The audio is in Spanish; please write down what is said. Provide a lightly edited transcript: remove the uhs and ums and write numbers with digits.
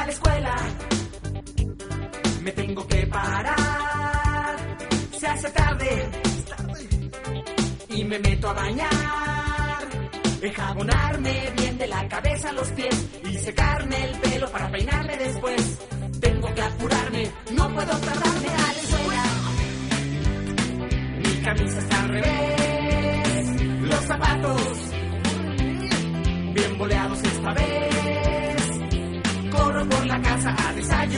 la escuela. Me tengo que parar. Se hace tarde y me meto a bañar. Enjabonarme bien de la cabeza a los pies y secarme el pelo para peinarme después. Tengo que apurarme, no puedo tardarme a la escuela. Mi camisa está al revés, los zapatos bien boleados esta vez. Corro por la casa a desayunar.